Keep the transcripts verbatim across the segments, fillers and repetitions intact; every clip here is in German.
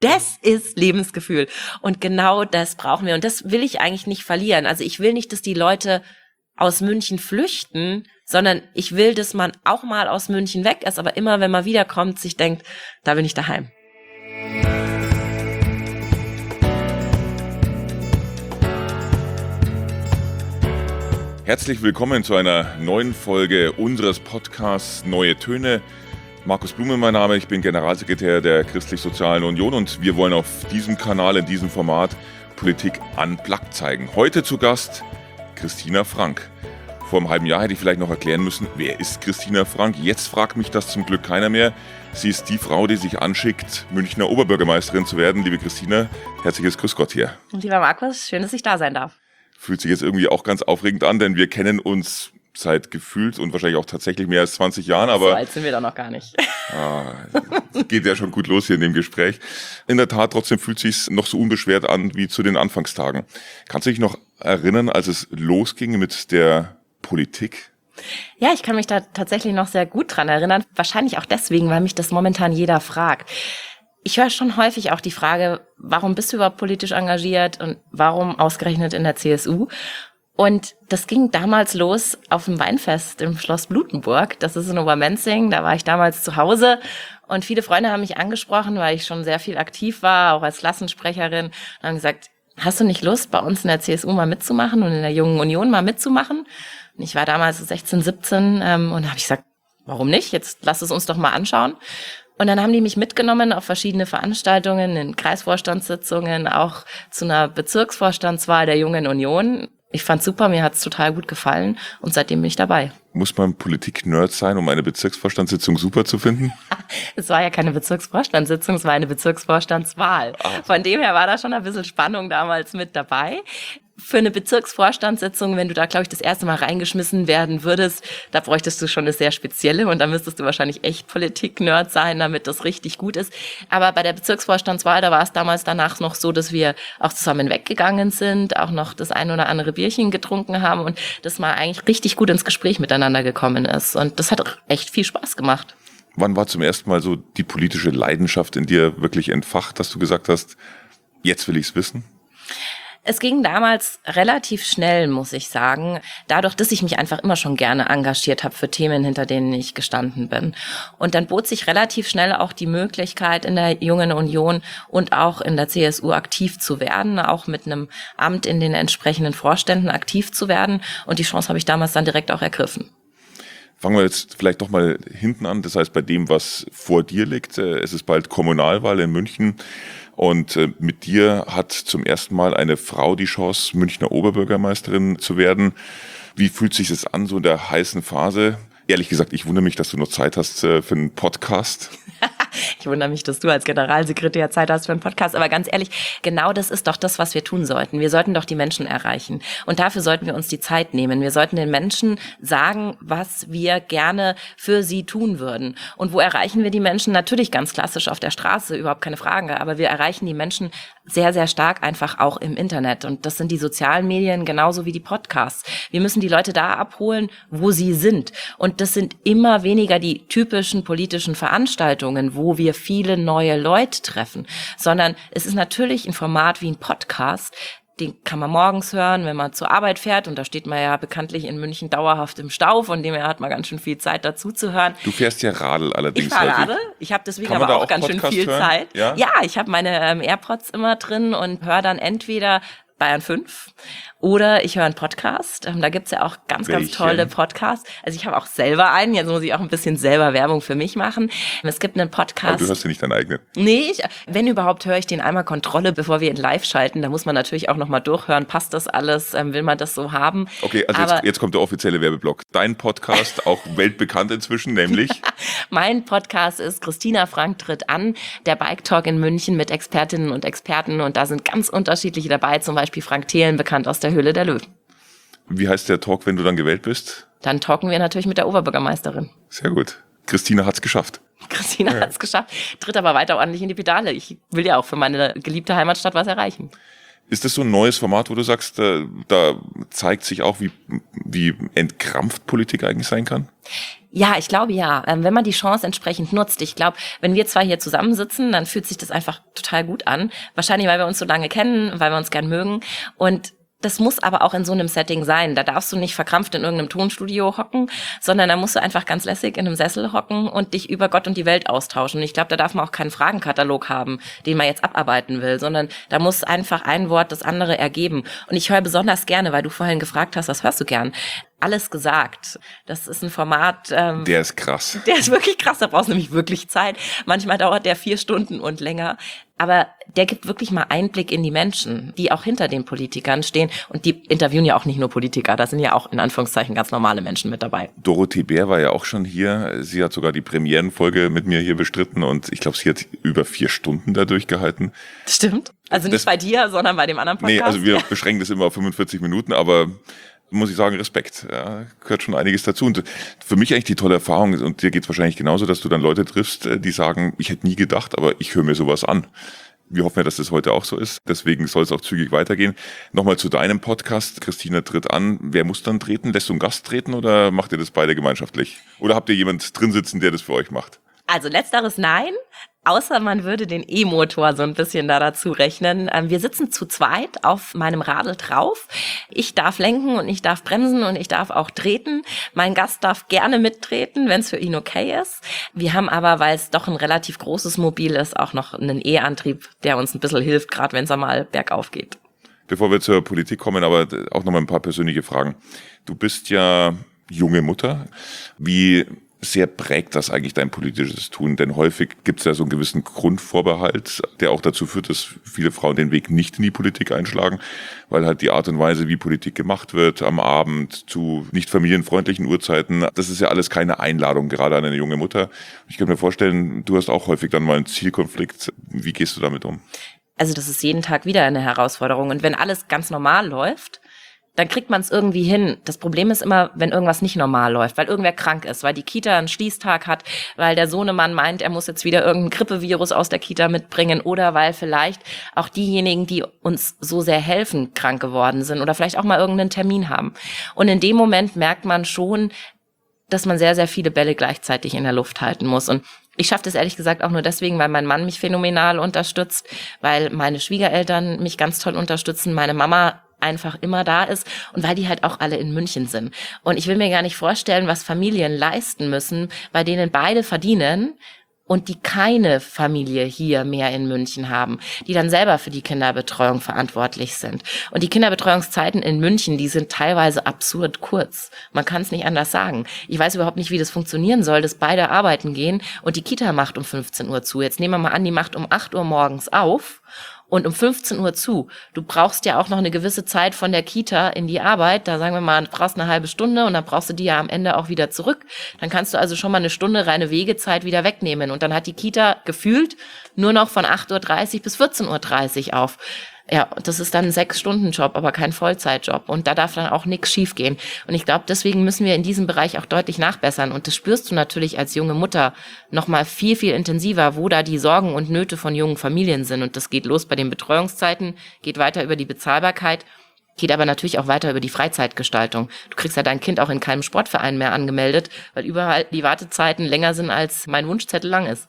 Das ist Lebensgefühl. Und genau das brauchen wir. Und das will ich eigentlich nicht verlieren. Also ich will nicht, dass die Leute aus München flüchten, sondern ich will, dass man auch mal aus München weg ist, aber immer, wenn man wiederkommt, sich denkt, da bin ich daheim. Herzlich willkommen zu einer neuen Folge unseres Podcasts Neue Töne. Markus Blume mein Name, ich bin Generalsekretär der Christlich-Sozialen Union und wir wollen auf diesem Kanal, in diesem Format Politik unplugged zeigen. Heute zu Gast Christina Frank. Vor einem halben Jahr hätte ich vielleicht noch erklären müssen, wer ist Christina Frank? Jetzt fragt mich das zum Glück keiner mehr. Sie ist die Frau, die sich anschickt, Münchner Oberbürgermeisterin zu werden. Liebe Christina, herzliches Grüß Gott hier. Und lieber Markus, schön, dass ich da sein darf. Fühlt sich jetzt irgendwie auch ganz aufregend an, denn wir kennen uns seit gefühlt und wahrscheinlich auch tatsächlich mehr als zwanzig Jahren. Aber so alt sind wir doch noch gar nicht. Ah, geht ja schon gut los hier in dem Gespräch. In der Tat, trotzdem fühlt es sich noch so unbeschwert an wie zu den Anfangstagen. Kannst du dich noch erinnern, als es losging mit der Politik? Ja, ich kann mich da tatsächlich noch sehr gut dran erinnern. Wahrscheinlich auch deswegen, weil mich das momentan jeder fragt. Ich höre schon häufig auch die Frage, warum bist du überhaupt politisch engagiert und warum ausgerechnet in der C S U? Und das ging damals los auf dem Weinfest im Schloss Blutenburg. Das ist in Obermenzing, da war ich damals zu Hause. Und viele Freunde haben mich angesprochen, weil ich schon sehr viel aktiv war, auch als Klassensprecherin. Und haben gesagt, hast du nicht Lust, bei uns in der C S U mal mitzumachen und in der Jungen Union mal mitzumachen? Und ich war damals so sechzehn, siebzehn ähm, und da habe ich gesagt, warum nicht? Jetzt lass es uns doch mal anschauen. Und dann haben die mich mitgenommen auf verschiedene Veranstaltungen, in Kreisvorstandssitzungen, auch zu einer Bezirksvorstandswahl der Jungen Union. Ich fand's super, mir hat's total gut gefallen und seitdem bin ich dabei. Muss man Politik-Nerd sein, um eine Bezirksvorstandssitzung super zu finden? Es war ja keine Bezirksvorstandssitzung, es war eine Bezirksvorstandswahl. Ach. Von dem her war da schon ein bisschen Spannung damals mit dabei. Für eine Bezirksvorstandssitzung, wenn du da, glaube ich, das erste Mal reingeschmissen werden würdest, da bräuchtest du schon eine sehr spezielle und da müsstest du wahrscheinlich echt Politik-Nerd sein, damit das richtig gut ist. Aber bei der Bezirksvorstandswahl, da war es damals danach noch so, dass wir auch zusammen weggegangen sind, auch noch das ein oder andere Bierchen getrunken haben und dass man eigentlich richtig gut ins Gespräch miteinander gekommen ist. Und das hat echt viel Spaß gemacht. Wann war zum ersten Mal so die politische Leidenschaft in dir wirklich entfacht, dass du gesagt hast, jetzt will ich's wissen? Es ging damals relativ schnell, muss ich sagen, dadurch, dass ich mich einfach immer schon gerne engagiert habe für Themen, hinter denen ich gestanden bin. Und dann bot sich relativ schnell auch die Möglichkeit, in der Jungen Union und auch in der C S U aktiv zu werden, auch mit einem Amt in den entsprechenden Vorständen aktiv zu werden. Und die Chance habe ich damals dann direkt auch ergriffen. Fangen wir jetzt vielleicht doch mal hinten an, das heißt bei dem, was vor dir liegt. Es ist bald Kommunalwahl in München. Und mit dir hat zum ersten Mal eine Frau die Chance, Münchner Oberbürgermeisterin zu werden. Wie fühlt sich das an, so in der heißen Phase? Ehrlich gesagt, ich wundere mich, dass du noch Zeit hast für einen Podcast. Ich wundere mich, dass du als Generalsekretär Zeit hast für einen Podcast. Aber ganz ehrlich, genau das ist doch das, was wir tun sollten. Wir sollten doch die Menschen erreichen. Und dafür sollten wir uns die Zeit nehmen. Wir sollten den Menschen sagen, was wir gerne für sie tun würden. Und wo erreichen wir die Menschen? Natürlich ganz klassisch auf der Straße, überhaupt keine Frage. Aber wir erreichen die Menschen sehr, sehr stark einfach auch im Internet. Und das sind die sozialen Medien genauso wie die Podcasts. Wir müssen die Leute da abholen, wo sie sind. Und das sind immer weniger die typischen politischen Veranstaltungen, wo wir viele neue Leute treffen, sondern es ist natürlich ein Format wie ein Podcast, den kann man morgens hören, wenn man zur Arbeit fährt und da steht man ja bekanntlich in München dauerhaft im Stau, von dem her hat man ganz schön viel Zeit dazu zu hören. Du fährst ja Radl allerdings. Ich fahre Radl, ich habe deswegen aber auch, auch ganz Podcast schön viel hören? Zeit. Ja, ja ich habe meine ähm, AirPods immer drin und höre dann entweder Bayern fünf oder ich höre einen Podcast. Da gibt's ja auch ganz, Welchen? ganz tolle Podcasts. Also ich habe auch selber einen. Jetzt muss ich auch ein bisschen selber Werbung für mich machen. Es gibt einen Podcast. Aber du hast ja nicht deinen eigenen. Nee, ich, wenn überhaupt, höre ich den einmal Kontrolle, bevor wir ihn live schalten. Da muss man natürlich auch nochmal durchhören. Passt das alles? Ähm, will man das so haben? Okay, also jetzt, jetzt kommt der offizielle Werbeblock. Dein Podcast, auch weltbekannt inzwischen, nämlich? Mein Podcast ist Christina Frank tritt an. Der Bike Talk in München mit Expertinnen und Experten. Und da sind ganz unterschiedliche dabei. Zum Beispiel Frank Thelen, bekannt aus der Höhle der Löwen. Wie heißt der Talk, wenn du dann gewählt bist? Dann talken wir natürlich mit der Oberbürgermeisterin. Sehr gut. Christina hat's geschafft. Christina ja. hat's geschafft, tritt aber weiter ordentlich in die Pedale. Ich will ja auch für meine geliebte Heimatstadt was erreichen. Ist das so ein neues Format, wo du sagst, da, da zeigt sich auch, wie, wie entkrampft Politik eigentlich sein kann? Ja, ich glaube ja, ähm, wenn man die Chance entsprechend nutzt. Ich glaube, wenn wir zwei hier zusammensitzen, dann fühlt sich das einfach total gut an. Wahrscheinlich, weil wir uns so lange kennen, weil wir uns gern mögen. Und das muss aber auch in so einem Setting sein. Da darfst du nicht verkrampft in irgendeinem Tonstudio hocken, sondern da musst du einfach ganz lässig in einem Sessel hocken und dich über Gott und die Welt austauschen. Und ich glaube, da darf man auch keinen Fragenkatalog haben, den man jetzt abarbeiten will, sondern da muss einfach ein Wort das andere ergeben. Und ich höre besonders gerne, weil du vorhin gefragt hast, was hörst du gern? Alles gesagt. Das ist ein Format. Ähm, der ist krass. Der ist wirklich krass, da brauchst du nämlich wirklich Zeit. Manchmal dauert der vier Stunden und länger. Aber der gibt wirklich mal Einblick in die Menschen, die auch hinter den Politikern stehen. Und die interviewen ja auch nicht nur Politiker, da sind ja auch in Anführungszeichen ganz normale Menschen mit dabei. Dorothee Bär war ja auch schon hier. Sie hat sogar die Premierenfolge mit mir hier bestritten und ich glaube, sie hat über vier Stunden da durchgehalten. Stimmt. Also nicht das, bei dir, sondern bei dem anderen Podcast. Nee, also wir beschränken das immer auf fünfundvierzig Minuten, aber muss ich sagen, Respekt. Ja, gehört schon einiges dazu. Und für mich eigentlich die tolle Erfahrung, und dir geht's wahrscheinlich genauso, dass du dann Leute triffst, die sagen, ich hätte nie gedacht, aber ich höre mir sowas an. Wir hoffen ja, dass das heute auch so ist. Deswegen soll es auch zügig weitergehen. Nochmal zu deinem Podcast. Christina tritt an. Wer muss dann treten? Lässt du einen Gast treten oder macht ihr das beide gemeinschaftlich? Oder habt ihr jemand drin sitzen, der das für euch macht? Also letzteres nein. Außer man würde den E-Motor so ein bisschen da dazu rechnen. Wir sitzen zu zweit auf meinem Radl drauf. Ich darf lenken und ich darf bremsen und ich darf auch treten. Mein Gast darf gerne mittreten, wenn es für ihn okay ist. Wir haben aber, weil es doch ein relativ großes Mobil ist, auch noch einen E-Antrieb, der uns ein bisschen hilft, gerade wenn es einmal bergauf geht. Bevor wir zur Politik kommen, aber auch noch mal ein paar persönliche Fragen. Du bist ja junge Mutter. Wie sehr prägt das eigentlich dein politisches Tun? Denn häufig gibt es ja so einen gewissen Grundvorbehalt, der auch dazu führt, dass viele Frauen den Weg nicht in die Politik einschlagen, weil halt die Art und Weise, wie Politik gemacht wird, am Abend zu nicht familienfreundlichen Uhrzeiten, das ist ja alles keine Einladung, gerade an eine junge Mutter. Ich kann mir vorstellen, du hast auch häufig dann mal einen Zielkonflikt. Wie gehst du damit um? Also das ist jeden Tag wieder eine Herausforderung. Und wenn alles ganz normal läuft, dann kriegt man es irgendwie hin. Das Problem ist immer, wenn irgendwas nicht normal läuft, weil irgendwer krank ist, weil die Kita einen Schließtag hat, weil der Sohnemann meint, er muss jetzt wieder irgendein Grippevirus aus der Kita mitbringen oder weil vielleicht auch diejenigen, die uns so sehr helfen, krank geworden sind oder vielleicht auch mal irgendeinen Termin haben. Und in dem Moment merkt man schon, dass man sehr, sehr viele Bälle gleichzeitig in der Luft halten muss. Und ich schaffe das ehrlich gesagt auch nur deswegen, weil mein Mann mich phänomenal unterstützt, weil meine Schwiegereltern mich ganz toll unterstützen, meine Mama einfach immer da ist und weil die halt auch alle in München sind. Und ich will mir gar nicht vorstellen, was Familien leisten müssen, bei denen beide verdienen und die keine Familie hier mehr in München haben, die dann selber für die Kinderbetreuung verantwortlich sind. Und die Kinderbetreuungszeiten in München, die sind teilweise absurd kurz. Man kann es nicht anders sagen. Ich weiß überhaupt nicht, wie das funktionieren soll, dass beide arbeiten gehen und die Kita macht um fünfzehn Uhr zu. Jetzt nehmen wir mal an, die macht um acht Uhr morgens auf und um fünfzehn Uhr zu. Du brauchst ja auch noch eine gewisse Zeit von der Kita in die Arbeit. Da sagen wir mal, du brauchst eine halbe Stunde und dann brauchst du die ja am Ende auch wieder zurück. Dann kannst du also schon mal eine Stunde reine Wegezeit wieder wegnehmen. Und dann hat die Kita gefühlt nur noch von acht Uhr dreißig bis vierzehn Uhr dreißig auf. Ja, das ist dann ein Sechs-Stunden-Job, aber kein Vollzeitjob. Und da darf dann auch nichts schiefgehen. Und ich glaube, deswegen müssen wir in diesem Bereich auch deutlich nachbessern. Und das spürst du natürlich als junge Mutter noch mal viel, viel intensiver, wo da die Sorgen und Nöte von jungen Familien sind. Und das geht los bei den Betreuungszeiten, geht weiter über die Bezahlbarkeit, geht aber natürlich auch weiter über die Freizeitgestaltung. Du kriegst ja dein Kind auch in keinem Sportverein mehr angemeldet, weil überall die Wartezeiten länger sind, als mein Wunschzettel lang ist.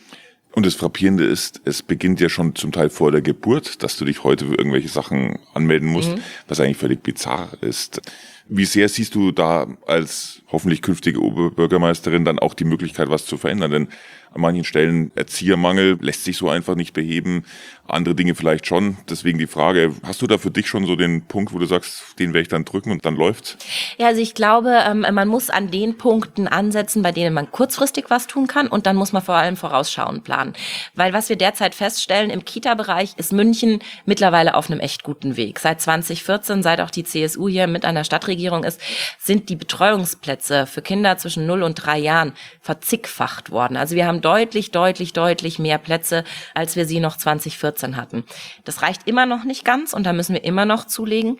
Und das Frappierende ist, es beginnt ja schon zum Teil vor der Geburt, dass du dich heute für irgendwelche Sachen anmelden musst, mhm. was eigentlich völlig bizarr ist. Wie sehr siehst du da als hoffentlich künftige Oberbürgermeisterin dann auch die Möglichkeit, was zu verändern? Denn an manchen Stellen Erziehermangel lässt sich so einfach nicht beheben, andere Dinge vielleicht schon. Deswegen die Frage, hast du da für dich schon so den Punkt, wo du sagst, den werde ich dann drücken und dann läuft's? Ja, also ich glaube, man muss an den Punkten ansetzen, bei denen man kurzfristig was tun kann und dann muss man vor allem vorausschauend planen. Weil was wir derzeit feststellen, im Kita-Bereich ist München mittlerweile auf einem echt guten Weg. Seit zwanzig vierzehn, seit auch die C S U hier mit an der Stadtregierung ist, sind die Betreuungsplätze für Kinder zwischen null und drei Jahren verzigfacht worden. Also wir haben deutlich, deutlich, deutlich mehr Plätze, als wir sie noch zwanzig vierzehn hatten. Das reicht immer noch nicht ganz und da müssen wir immer noch zulegen.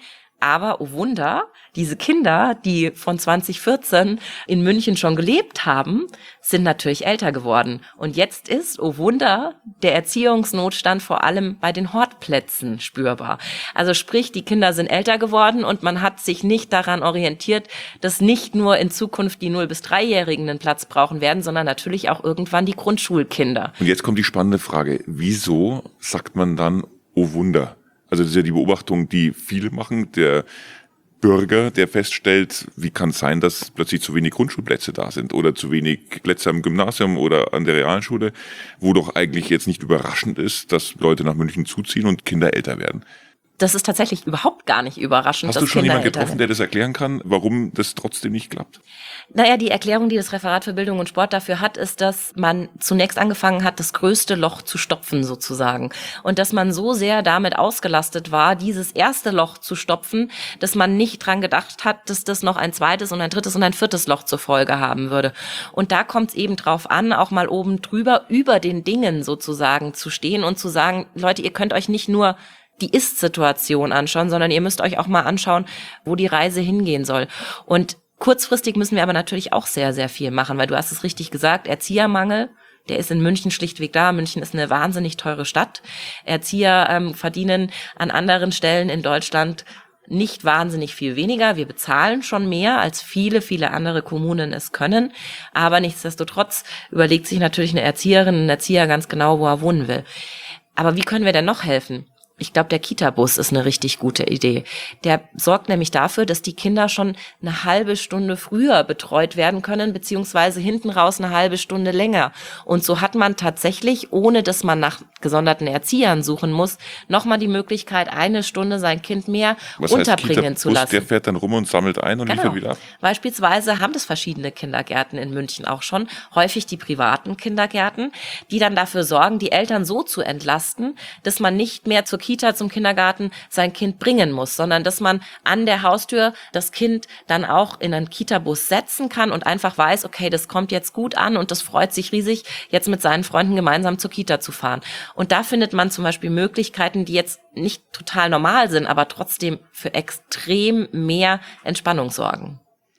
Aber, oh Wunder, diese Kinder, die von zwanzig vierzehn in München schon gelebt haben, sind natürlich älter geworden. Und jetzt ist, oh Wunder, der Erziehungsnotstand vor allem bei den Hortplätzen spürbar. Also sprich, die Kinder sind älter geworden und man hat sich nicht daran orientiert, dass nicht nur in Zukunft die null- bis dreijährigen einen Platz brauchen werden, sondern natürlich auch irgendwann die Grundschulkinder. Und jetzt kommt die spannende Frage. Wieso sagt man dann, oh Wunder? Also das ist ja die Beobachtung, die viele machen. Der Bürger, der feststellt, wie kann es sein, dass plötzlich zu wenig Grundschulplätze da sind oder zu wenig Plätze am Gymnasium oder an der Realschule, wo doch eigentlich jetzt nicht überraschend ist, dass Leute nach München zuziehen und Kinder älter werden. Das ist tatsächlich überhaupt gar nicht überraschend. Hast du schon jemanden getroffen, der das erklären kann, warum das trotzdem nicht klappt? Naja, die Erklärung, die das Referat für Bildung und Sport dafür hat, ist, dass man zunächst angefangen hat, das größte Loch zu stopfen sozusagen. Und dass man so sehr damit ausgelastet war, dieses erste Loch zu stopfen, dass man nicht dran gedacht hat, dass das noch ein zweites und ein drittes und ein viertes Loch zur Folge haben würde. Und da kommt es eben drauf an, auch mal oben drüber, über den Dingen sozusagen zu stehen und zu sagen, Leute, ihr könnt euch nicht nur die Ist-Situation anschauen, sondern ihr müsst euch auch mal anschauen, wo die Reise hingehen soll. Und kurzfristig müssen wir aber natürlich auch sehr, sehr viel machen, weil du hast es richtig gesagt, Erziehermangel, der ist in München schlichtweg da. München ist eine wahnsinnig teure Stadt. Erzieher ähm, verdienen an anderen Stellen in Deutschland nicht wahnsinnig viel weniger. Wir bezahlen schon mehr, als viele, viele andere Kommunen es können. Aber nichtsdestotrotz überlegt sich natürlich eine Erzieherin, ein Erzieher ganz genau, wo er wohnen will. Aber wie können wir denn noch helfen? Ich glaube, der Kita-Bus ist eine richtig gute Idee. Der sorgt nämlich dafür, dass die Kinder schon eine halbe Stunde früher betreut werden können, beziehungsweise hinten raus eine halbe Stunde länger. Und so hat man tatsächlich, ohne dass man nach gesonderten Erziehern suchen muss, nochmal die Möglichkeit, eine Stunde sein Kind mehr Was unterbringen heißt, zu lassen. Der fährt dann rum und sammelt ein und genau. liefert wieder ab? Beispielsweise haben das verschiedene Kindergärten in München auch schon, häufig die privaten Kindergärten, die dann dafür sorgen, die Eltern so zu entlasten, dass man nicht mehr zur Kita, zum Kindergarten sein Kind bringen muss, sondern dass man an der Haustür das Kind dann auch in einen Kita-Bus setzen kann und einfach weiß, okay, das kommt jetzt gut an und das freut sich riesig, jetzt mit seinen Freunden gemeinsam zur Kita zu fahren. Und da findet man zum Beispiel Möglichkeiten, die jetzt nicht total normal sind, aber trotzdem für extrem mehr Entspannung sorgen.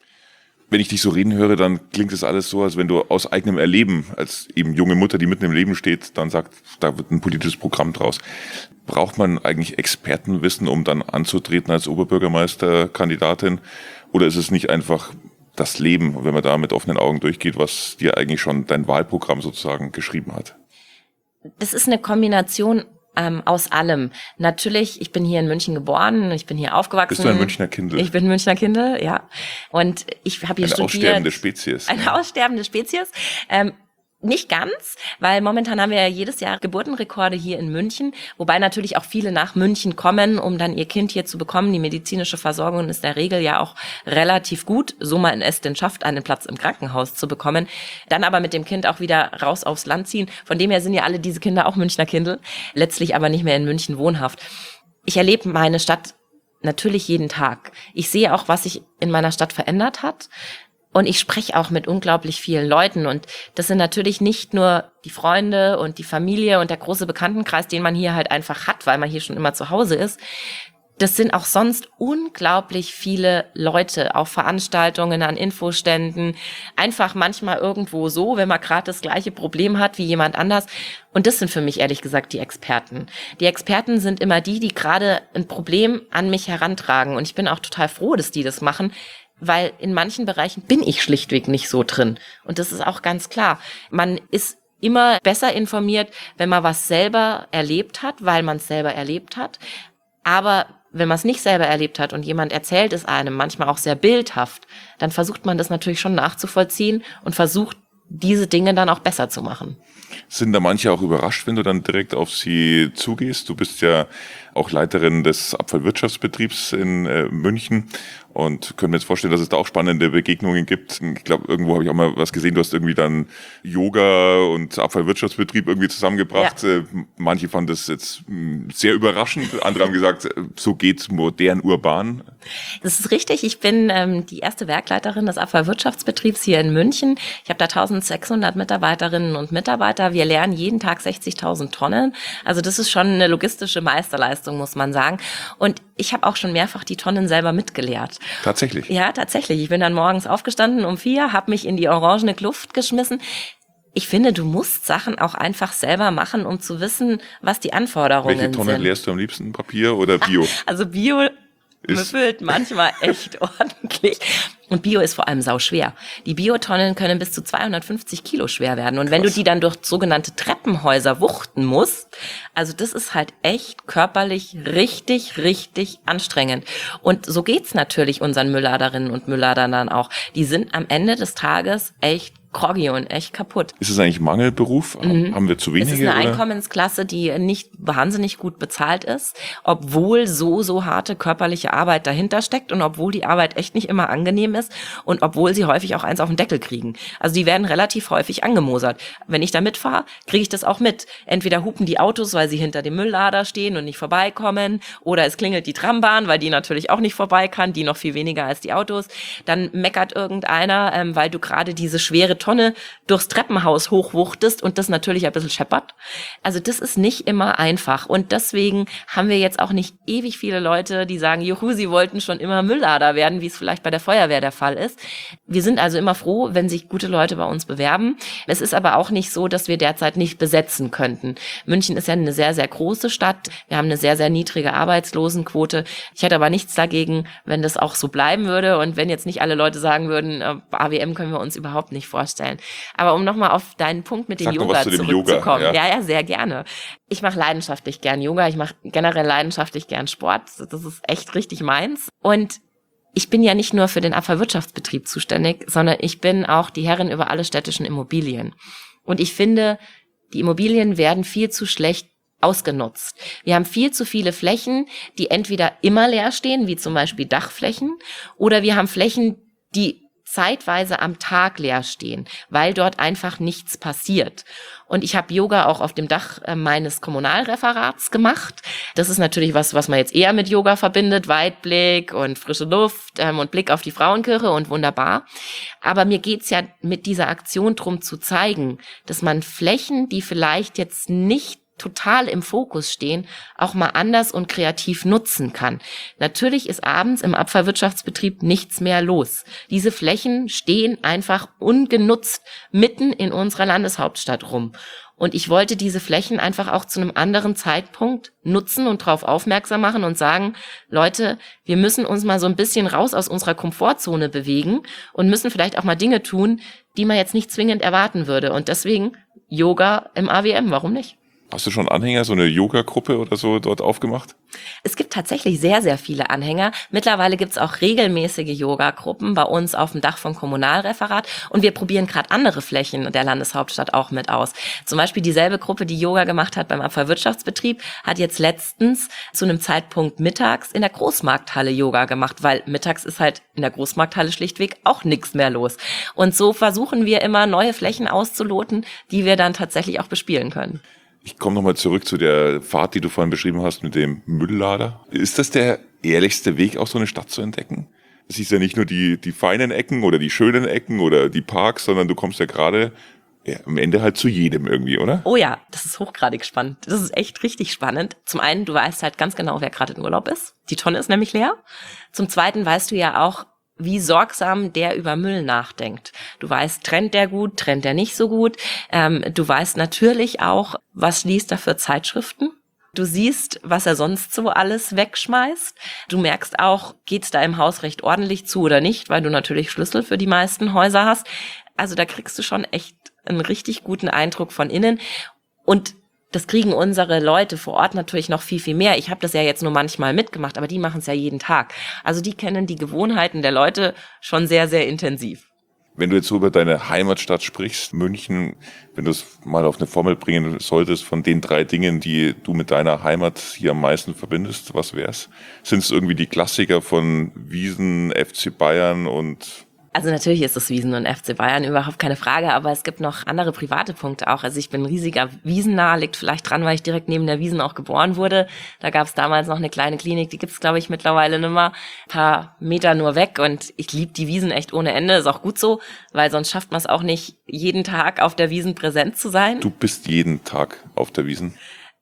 Wenn ich dich so reden höre, dann klingt es alles so, als wenn du aus eigenem Erleben, als eben junge Mutter, die mitten im Leben steht, dann sagt, da wird ein politisches Programm draus. Braucht man eigentlich Expertenwissen, um dann anzutreten als Oberbürgermeisterkandidatin? Oder ist es nicht einfach das Leben, wenn man da mit offenen Augen durchgeht, was dir eigentlich schon dein Wahlprogramm sozusagen geschrieben hat? Das ist eine Kombination Ähm, aus allem. Natürlich, ich bin hier in München geboren, ich bin hier aufgewachsen. Bist du ein Münchner Kindl? Ich bin Münchner Kindl, ja. Und ich habe hier eine studiert. Eine aussterbende Spezies. Eine aussterbende Spezies. Ähm, Nicht ganz, weil momentan haben wir ja jedes Jahr Geburtenrekorde hier in München, wobei natürlich auch viele nach München kommen, um dann ihr Kind hier zu bekommen. Die medizinische Versorgung ist in der Regel ja auch relativ gut, so man es denn schafft, einen Platz im Krankenhaus zu bekommen. Dann aber mit dem Kind auch wieder raus aufs Land ziehen. Von dem her sind ja alle diese Kinder auch Münchner Kindl, letztlich aber nicht mehr in München wohnhaft. Ich erlebe meine Stadt natürlich jeden Tag. Ich sehe auch, was sich in meiner Stadt verändert hat. Und ich spreche auch mit unglaublich vielen Leuten. Und das sind natürlich nicht nur die Freunde und die Familie und der große Bekanntenkreis, den man hier halt einfach hat, weil man hier schon immer zu Hause ist. Das sind auch sonst unglaublich viele Leute auf Veranstaltungen, an Infoständen, einfach manchmal irgendwo so, wenn man gerade das gleiche Problem hat wie jemand anders. Und das sind für mich ehrlich gesagt die Experten. Die Experten sind immer die, die gerade ein Problem an mich herantragen. Und ich bin auch total froh, dass die das machen, weil in manchen Bereichen bin ich schlichtweg nicht so drin. Und das ist auch ganz klar. Man ist immer besser informiert, wenn man was selber erlebt hat, weil man es selber erlebt hat. Aber wenn man es nicht selber erlebt hat und jemand erzählt es einem, manchmal auch sehr bildhaft, dann versucht man das natürlich schon nachzuvollziehen und versucht, diese Dinge dann auch besser zu machen. Sind da manche auch überrascht, wenn du dann direkt auf sie zugehst? Du bist ja auch Leiterin des Abfallwirtschaftsbetriebs in äh, München und können mir jetzt vorstellen, dass es da auch spannende Begegnungen gibt. Ich glaube, irgendwo habe ich auch mal was gesehen, du hast irgendwie dann Yoga und Abfallwirtschaftsbetrieb irgendwie zusammengebracht. Ja. Äh, manche fanden das jetzt mh, sehr überraschend, andere haben gesagt, so geht's modern urban. Das ist richtig, ich bin ähm, die erste Werkleiterin des Abfallwirtschaftsbetriebs hier in München. Ich habe da eintausendsechshundert Mitarbeiterinnen und Mitarbeiter. Wir lernen jeden Tag sechzigtausend Tonnen. Also das ist schon eine logistische Meisterleistung, muss man sagen. Und Ich habe auch schon mehrfach die Tonnen selber mitgeleert. Tatsächlich? Ja, tatsächlich. Ich bin dann morgens aufgestanden um vier, habe mich in die orangene Kluft geschmissen. Ich finde, du musst Sachen auch einfach selber machen, um zu wissen, was die Anforderungen sind. Welche Tonnen sind. leerst du am liebsten? Papier oder Bio? Also Bio müffelt manchmal echt ordentlich. Und Bio ist vor allem sauschwer. Die Biotonnen können bis zu zweihundertfünfzig Kilo schwer werden. Und Krass. Wenn du die dann durch sogenannte Treppenhäuser wuchten musst, also das ist halt echt körperlich richtig, richtig anstrengend. Und so geht's natürlich unseren Müllladerinnen und Müllladern dann auch. Die sind am Ende des Tages echt groggy und echt kaputt. Ist es eigentlich Mangelberuf? Mhm. Haben wir zu wenige? Es ist eine oder? Einkommensklasse, die nicht wahnsinnig gut bezahlt ist, obwohl so, so harte körperliche Arbeit dahinter steckt und obwohl die Arbeit echt nicht immer angenehm ist und obwohl sie häufig auch eins auf den Deckel kriegen. Also die werden relativ häufig angemosert. Wenn ich da mitfahre, kriege ich das auch mit. Entweder hupen die Autos, weil sie hinter dem Mülllader stehen und nicht vorbeikommen, oder es klingelt die Trambahn, weil die natürlich auch nicht vorbei kann, die noch viel weniger als die Autos. Dann meckert irgendeiner, ähm, weil du gerade diese schwere Tonne durchs Treppenhaus hochwuchtest und das natürlich ein bisschen scheppert. Also das ist nicht immer einfach und deswegen haben wir jetzt auch nicht ewig viele Leute, die sagen, juhu, sie wollten schon immer Mülllader werden, wie es vielleicht bei der Feuerwehr der Fall ist. Wir sind also immer froh, wenn sich gute Leute bei uns bewerben. Es ist aber auch nicht so, dass wir derzeit nicht besetzen könnten. München ist ja eine sehr, sehr große Stadt. Wir haben eine sehr, sehr niedrige Arbeitslosenquote. Ich hätte aber nichts dagegen, wenn das auch so bleiben würde und wenn jetzt nicht alle Leute sagen würden, A W M können wir uns überhaupt nicht vorstellen. Aber um nochmal auf deinen Punkt mit dem Sag Yoga zu dem zurückzukommen. Yoga, ja. ja, ja, sehr gerne. Ich mache leidenschaftlich gern Yoga, ich mache generell leidenschaftlich gern Sport. Das ist echt richtig meins. Und ich bin ja nicht nur für den Abfallwirtschaftsbetrieb zuständig, sondern ich bin auch die Herrin über alle städtischen Immobilien. Und ich finde, die Immobilien werden viel zu schlecht ausgenutzt. Wir haben viel zu viele Flächen, die entweder immer leer stehen, wie zum Beispiel Dachflächen, oder wir haben Flächen, die zeitweise am Tag leer stehen, weil dort einfach nichts passiert. Und ich habe Yoga auch auf dem Dach äh, meines Kommunalreferats gemacht. Das ist natürlich was, was man jetzt eher mit Yoga verbindet, Weitblick und frische Luft ähm, und Blick auf die Frauenkirche und wunderbar. Aber mir geht's ja mit dieser Aktion drum zu zeigen, dass man Flächen, die vielleicht jetzt nicht total im Fokus stehen, auch mal anders und kreativ nutzen kann. Natürlich ist abends im Abfallwirtschaftsbetrieb nichts mehr los. Diese Flächen stehen einfach ungenutzt mitten in unserer Landeshauptstadt rum. Und ich wollte diese Flächen einfach auch zu einem anderen Zeitpunkt nutzen und darauf aufmerksam machen und sagen, Leute, wir müssen uns mal so ein bisschen raus aus unserer Komfortzone bewegen und müssen vielleicht auch mal Dinge tun, die man jetzt nicht zwingend erwarten würde. Und deswegen Yoga im A W M, warum nicht? Hast du schon Anhänger, so eine Yoga-Gruppe oder so dort aufgemacht? Es gibt tatsächlich sehr, sehr viele Anhänger. Mittlerweile gibt's auch regelmäßige Yoga-Gruppen bei uns auf dem Dach vom Kommunalreferat und wir probieren gerade andere Flächen der Landeshauptstadt auch mit aus. Zum Beispiel dieselbe Gruppe, die Yoga gemacht hat beim Abfallwirtschaftsbetrieb, hat jetzt letztens zu einem Zeitpunkt mittags in der Großmarkthalle Yoga gemacht, weil mittags ist halt in der Großmarkthalle schlichtweg auch nichts mehr los. Und so versuchen wir immer, neue Flächen auszuloten, die wir dann tatsächlich auch bespielen können. Ich komme nochmal zurück zu der Fahrt, die du vorhin beschrieben hast mit dem Mülllader. Ist das der ehrlichste Weg, auch so eine Stadt zu entdecken? Es ist ja nicht nur die, die feinen Ecken oder die schönen Ecken oder die Parks, sondern du kommst ja gerade ja, am Ende halt zu jedem irgendwie, oder? Oh ja, das ist hochgradig spannend. Das ist echt richtig spannend. Zum einen, du weißt halt ganz genau, wer gerade in Urlaub ist. Die Tonne ist nämlich leer. Zum zweiten weißt du ja auch, wie sorgsam der über Müll nachdenkt. Du weißt, trennt der gut, trennt der nicht so gut. Ähm, du weißt natürlich auch, was liest er für Zeitschriften. Du siehst, was er sonst so alles wegschmeißt. Du merkst auch, geht's da im Haus recht ordentlich zu oder nicht, weil du natürlich Schlüssel für die meisten Häuser hast. Also da kriegst du schon echt einen richtig guten Eindruck von innen. Und das kriegen unsere Leute vor Ort natürlich noch viel, viel mehr. Ich habe das ja jetzt nur manchmal mitgemacht, aber die machen es ja jeden Tag. Also die kennen die Gewohnheiten der Leute schon sehr, sehr intensiv. Wenn du jetzt so über deine Heimatstadt sprichst, München, wenn du es mal auf eine Formel bringen solltest, von den drei Dingen, die du mit deiner Heimat hier am meisten verbindest, was wär's? Sind es irgendwie die Klassiker von Wiesn, F C Bayern und... Also natürlich ist es Wiesn und F C Bayern, überhaupt keine Frage, aber es gibt noch andere private Punkte auch. Also ich bin ein riesiger Wiesennah, liegt vielleicht dran, weil ich direkt neben der Wiesn auch geboren wurde. Da gab es damals noch eine kleine Klinik, die gibt's glaube ich mittlerweile nicht mehr. Ein paar Meter nur weg und ich liebe die Wiesn echt ohne Ende, ist auch gut so, weil sonst schafft man es auch nicht, jeden Tag auf der Wiesn präsent zu sein. Du bist jeden Tag auf der Wiesn?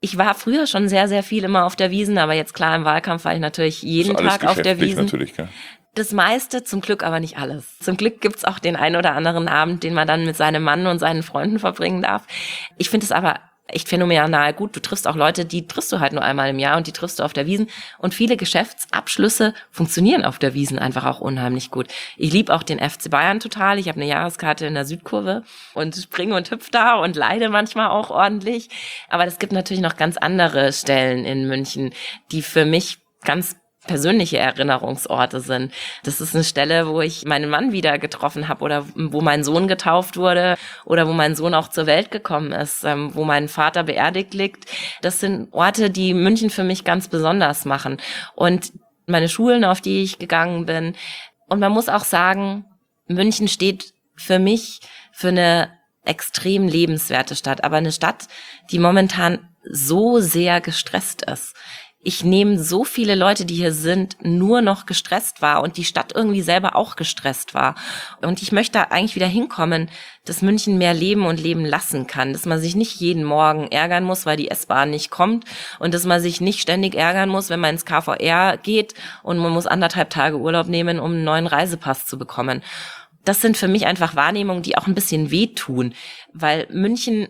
Ich war früher schon sehr, sehr viel immer auf der Wiesn, aber jetzt klar, im Wahlkampf war ich natürlich jeden Tag auf der Wiesn. Natürlich, gell? Das meiste, zum Glück aber nicht alles. Zum Glück gibt's auch den einen oder anderen Abend, den man dann mit seinem Mann und seinen Freunden verbringen darf. Ich finde es aber echt phänomenal gut. Du triffst auch Leute, die triffst du halt nur einmal im Jahr und die triffst du auf der Wiesn. Und viele Geschäftsabschlüsse funktionieren auf der Wiesn einfach auch unheimlich gut. Ich liebe auch den F C Bayern total. Ich habe eine Jahreskarte in der Südkurve und springe und hüpfe da und leide manchmal auch ordentlich. Aber es gibt natürlich noch ganz andere Stellen in München, die für mich ganz persönliche Erinnerungsorte sind. Das ist eine Stelle, wo ich meinen Mann wieder getroffen habe oder wo mein Sohn getauft wurde oder wo mein Sohn auch zur Welt gekommen ist, ähm, wo mein Vater beerdigt liegt. Das sind Orte, die München für mich ganz besonders machen. Und meine Schulen, auf die ich gegangen bin. Und man muss auch sagen, München steht für mich für eine extrem lebenswerte Stadt, aber eine Stadt, die momentan so sehr gestresst ist. Ich nehme so viele Leute, die hier sind, nur noch gestresst wahr und die Stadt irgendwie selber auch gestresst war. Und ich möchte da eigentlich wieder hinkommen, dass München mehr leben und leben lassen kann, dass man sich nicht jeden Morgen ärgern muss, weil die S-Bahn nicht kommt und dass man sich nicht ständig ärgern muss, wenn man ins K V R geht und man muss anderthalb Tage Urlaub nehmen, um einen neuen Reisepass zu bekommen. Das sind für mich einfach Wahrnehmungen, die auch ein bisschen wehtun, weil München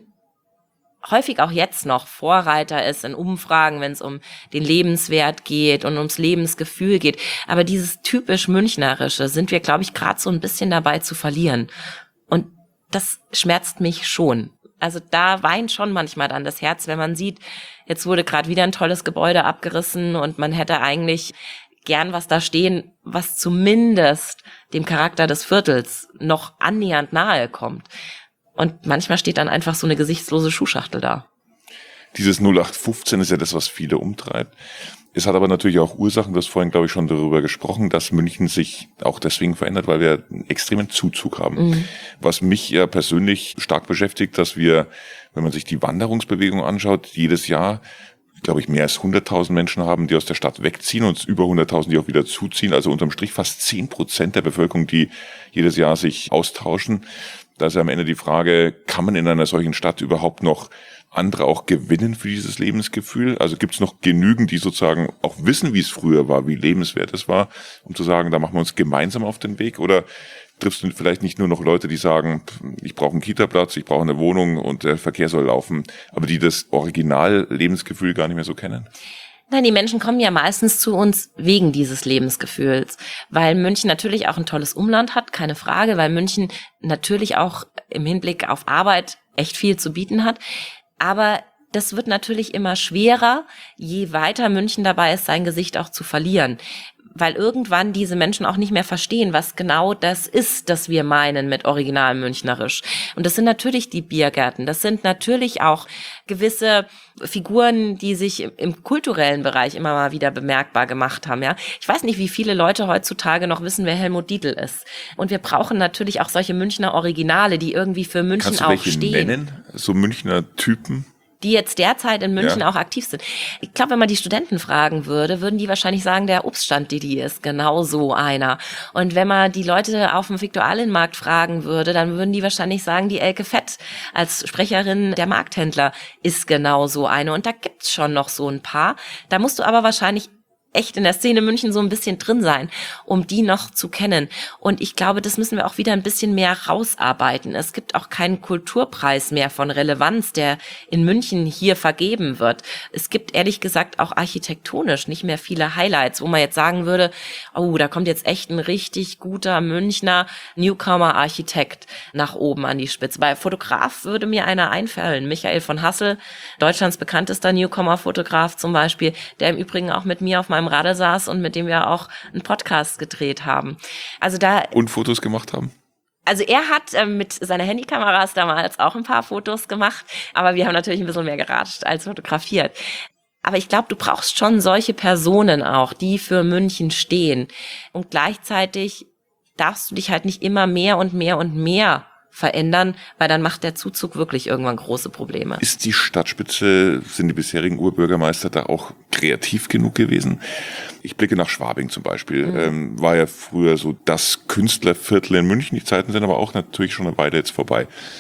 häufig auch jetzt noch Vorreiter ist in Umfragen, wenn es um den Lebenswert geht und ums Lebensgefühl geht. Aber dieses typisch Münchnerische sind wir, glaube ich, gerade so ein bisschen dabei zu verlieren. Und das schmerzt mich schon. Also da weint schon manchmal dann das Herz, wenn man sieht, jetzt wurde gerade wieder ein tolles Gebäude abgerissen und man hätte eigentlich gern was da stehen, was zumindest dem Charakter des Viertels noch annähernd nahe kommt. Und manchmal steht dann einfach so eine gesichtslose Schuhschachtel da. Dieses null acht fünfzehn ist ja das, was viele umtreibt. Es hat aber natürlich auch Ursachen, du hast vorhin, glaube ich, schon darüber gesprochen, dass München sich auch deswegen verändert, weil wir einen extremen Zuzug haben. Mhm. Was mich ja persönlich stark beschäftigt, dass wir, wenn man sich die Wanderungsbewegung anschaut, jedes Jahr, glaube ich, mehr als hunderttausend Menschen haben, die aus der Stadt wegziehen und über hunderttausend, die auch wieder zuziehen. Also unterm Strich fast zehn Prozent der Bevölkerung, die jedes Jahr sich austauschen. Da ist ja am Ende die Frage, kann man in einer solchen Stadt überhaupt noch andere auch gewinnen für dieses Lebensgefühl? Also gibt es noch genügend, die sozusagen auch wissen, wie es früher war, wie lebenswert es war, um zu sagen, da machen wir uns gemeinsam auf den Weg? Oder triffst du vielleicht nicht nur noch Leute, die sagen, ich brauche einen Kita-Platz, ich brauche eine Wohnung und der Verkehr soll laufen, aber die das Original-Lebensgefühl gar nicht mehr so kennen? Nein, die Menschen kommen ja meistens zu uns wegen dieses Lebensgefühls, weil München natürlich auch ein tolles Umland hat, keine Frage, weil München natürlich auch im Hinblick auf Arbeit echt viel zu bieten hat, aber das wird natürlich immer schwerer, je weiter München dabei ist, sein Gesicht auch zu verlieren. Weil irgendwann diese Menschen auch nicht mehr verstehen, was genau das ist, das wir meinen mit original münchnerisch. Und das sind natürlich die Biergärten, das sind natürlich auch gewisse Figuren, die sich im, im kulturellen Bereich immer mal wieder bemerkbar gemacht haben. Ja, ich weiß nicht, wie viele Leute heutzutage noch wissen, wer Helmut Dietl ist. Und wir brauchen natürlich auch solche Münchner Originale, die irgendwie für München auch stehen. Kannst du welche nennen? So Münchner Typen? Die jetzt derzeit in München ja. auch aktiv sind. Ich glaube, wenn man die Studenten fragen würde, würden die wahrscheinlich sagen, der Obststand Didi ist genau so einer. Und wenn man die Leute auf dem Viktualienmarkt fragen würde, dann würden die wahrscheinlich sagen, die Elke Fett als Sprecherin der Markthändler ist genau so eine. Und da gibt's schon noch so ein paar. Da musst du aber wahrscheinlich echt in der Szene München so ein bisschen drin sein, um die noch zu kennen. Und ich glaube, das müssen wir auch wieder ein bisschen mehr rausarbeiten. Es gibt auch keinen Kulturpreis mehr von Relevanz, der in München hier vergeben wird. Es gibt ehrlich gesagt auch architektonisch nicht mehr viele Highlights, wo man jetzt sagen würde, oh, da kommt jetzt echt ein richtig guter Münchner Newcomer-Architekt nach oben an die Spitze. Bei Fotograf würde mir einer einfallen, Michael von Hassel, Deutschlands bekanntester Newcomer-Fotograf zum Beispiel, der im Übrigen auch mit mir auf meinem Radl saß und mit dem wir auch einen Podcast gedreht haben. Also da und Fotos gemacht haben? Also er hat äh, mit seiner Handykameras damals auch ein paar Fotos gemacht, aber wir haben natürlich ein bisschen mehr geratscht als fotografiert. Aber ich glaube, du brauchst schon solche Personen auch, die für München stehen. Und gleichzeitig darfst du dich halt nicht immer mehr und mehr und mehr verändern, weil dann macht der Zuzug wirklich irgendwann große Probleme. Ist die Stadtspitze, sind die bisherigen Urbürgermeister da auch kreativ genug gewesen? Ich blicke nach Schwabing zum Beispiel, mhm. ähm, war ja früher so das Künstlerviertel in München, die Zeiten sind aber auch natürlich schon eine Weile jetzt vorbei.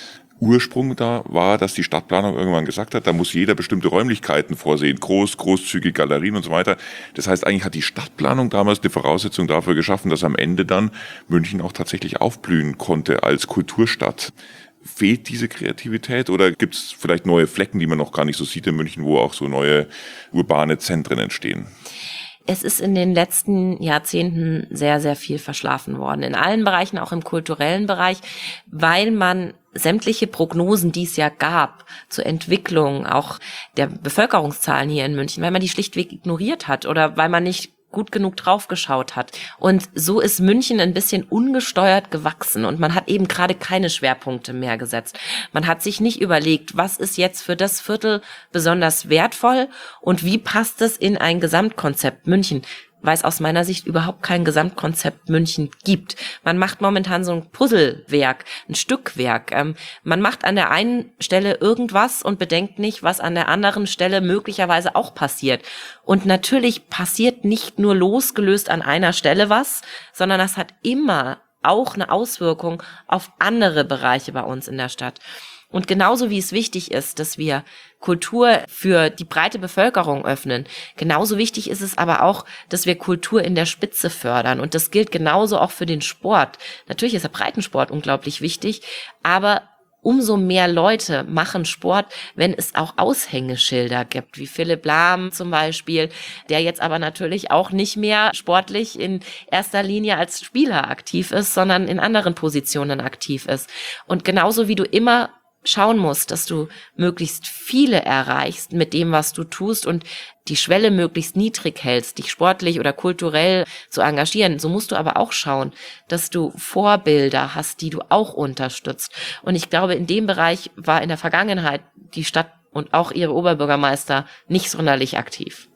Ursprung da war, dass die Stadtplanung irgendwann gesagt hat, da muss jeder bestimmte Räumlichkeiten vorsehen, groß, großzügig, Galerien und so weiter. Das heißt, eigentlich hat die Stadtplanung damals die Voraussetzung dafür geschaffen, dass am Ende dann München auch tatsächlich aufblühen konnte als Kulturstadt. Fehlt diese Kreativität oder gibt es vielleicht neue Flecken, die man noch gar nicht so sieht in München, wo auch so neue urbane Zentren entstehen? Es ist in den letzten Jahrzehnten sehr, sehr viel verschlafen worden. In allen Bereichen, auch im kulturellen Bereich, weil man sämtliche Prognosen, die es ja gab zur Entwicklung auch der Bevölkerungszahlen hier in München, weil man die schlichtweg ignoriert hat oder weil man nicht gut genug draufgeschaut hat. Und so ist München ein bisschen ungesteuert gewachsen und man hat eben gerade keine Schwerpunkte mehr gesetzt. Man hat sich nicht überlegt, was ist jetzt für das Viertel besonders wertvoll und wie passt es in ein Gesamtkonzept München, weil es aus meiner Sicht überhaupt kein Gesamtkonzept München gibt. Man macht momentan so ein Puzzlewerk, ein Stückwerk. Ähm, man macht an der einen Stelle irgendwas und bedenkt nicht, was an der anderen Stelle möglicherweise auch passiert. Und natürlich passiert nicht nur losgelöst an einer Stelle was, sondern das hat immer auch eine Auswirkung auf andere Bereiche bei uns in der Stadt. Und genauso wie es wichtig ist, dass wir Kultur für die breite Bevölkerung öffnen, genauso wichtig ist es aber auch, dass wir Kultur in der Spitze fördern. Und das gilt genauso auch für den Sport. Natürlich ist der Breitensport unglaublich wichtig, aber umso mehr Leute machen Sport, wenn es auch Aushängeschilder gibt, wie Philipp Lahm zum Beispiel, der jetzt aber natürlich auch nicht mehr sportlich in erster Linie als Spieler aktiv ist, sondern in anderen Positionen aktiv ist. Und genauso wie du immer schauen musst, dass du möglichst viele erreichst mit dem, was du tust und die Schwelle möglichst niedrig hältst, dich sportlich oder kulturell zu engagieren. So musst du aber auch schauen, dass du Vorbilder hast, die du auch unterstützt. Und ich glaube, in dem Bereich war in der Vergangenheit die Stadt und auch ihre Oberbürgermeister nicht sonderlich aktiv.